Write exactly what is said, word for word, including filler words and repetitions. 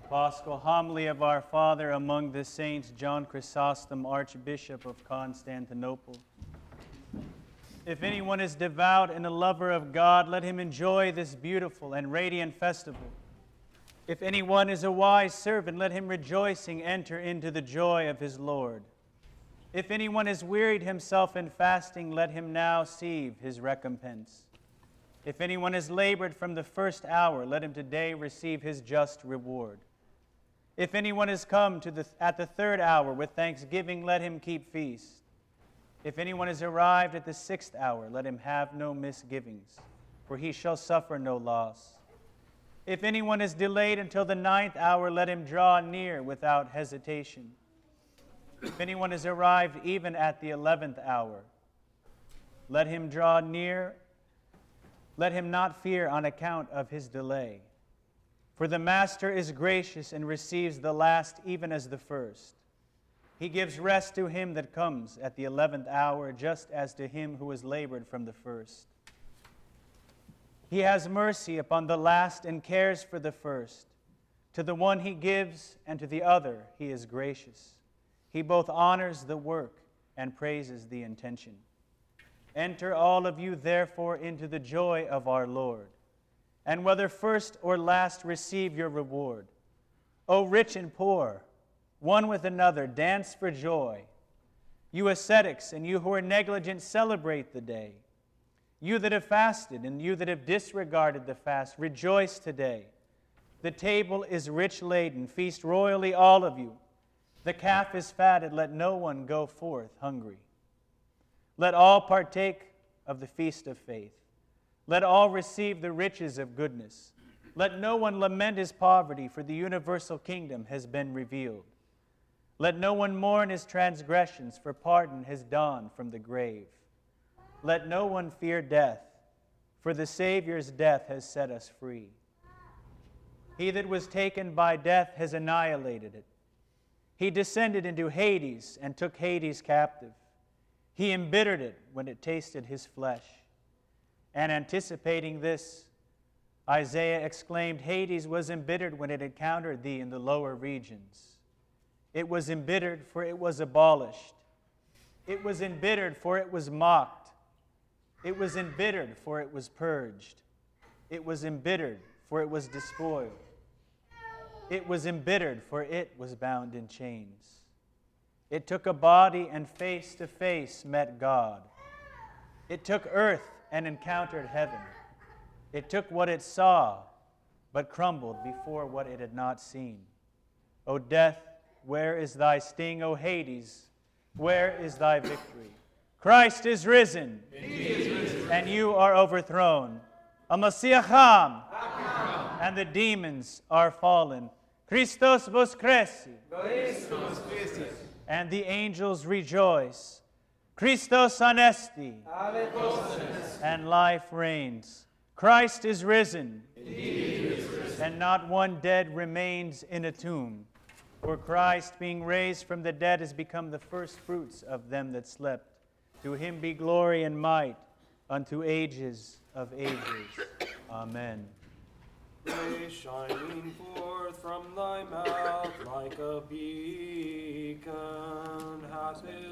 Paschal homily of our Father among the saints, John Chrysostom, Archbishop of Constantinople. If anyone is devout and a lover of God, let him enjoy this beautiful and radiant festival. If anyone is a wise servant, let him rejoicing enter into the joy of his Lord. If anyone has wearied himself in fasting, let him now receive his recompense. If anyone has labored from the first hour, let him today receive his just reward. If anyone has come to the, at the third hour with thanksgiving, let him keep feast. If anyone has arrived at the sixth hour, let him have no misgivings, for he shall suffer no loss. If anyone is delayed until the ninth hour, let him draw near without hesitation. If anyone has arrived even at the eleventh hour, let him draw near. Let him not fear on account of his delay. For the Master is gracious and receives the last even as the first. He gives rest to him that comes at the eleventh hour, just as to him who has labored from the first. He has mercy upon the last and cares for the first. To the one he gives, and to the other he is gracious. He both honors the work and praises the intention. Enter all of you, therefore, into the joy of our Lord. And whether first or last, receive your reward. O rich and poor, one with another, dance for joy. You ascetics and you who are negligent, celebrate the day. You that have fasted and you that have disregarded the fast, rejoice today. The table is rich laden, feast royally all of you. The calf is fatted, let no one go forth hungry. Let all partake of the feast of faith. Let all receive the riches of goodness. Let no one lament his poverty, for the universal kingdom has been revealed. Let no one mourn his transgressions, for pardon has dawned from the grave. Let no one fear death, for the Savior's death has set us free. He that was taken by death has annihilated it. He descended into Hades and took Hades captive. He embittered it when it tasted his flesh. And anticipating this, Isaiah exclaimed, Hades was embittered when it encountered thee in the lower regions. It was embittered, for it was abolished. It was embittered, for it was mocked. It was embittered, for it was purged. It was embittered, for it was despoiled. It was embittered, for it was bound in chains. It took a body and face to face met God. It took earth and encountered heaven. It took what it saw, but crumbled before what it had not seen. O death, where is thy sting? O Hades, where is thy victory? Christ is risen, is risen. And you are overthrown. Amasiacham, and the demons are fallen. Christos voskressi, and the angels rejoice. Christos anesti, and life reigns. Christ is risen, is risen, and not one dead remains in a tomb. For Christ, being raised from the dead, has become the first fruits of them that slept. To him be glory and might unto ages of ages. Amen. Ray shining forth from thy mouth like a beacon, hast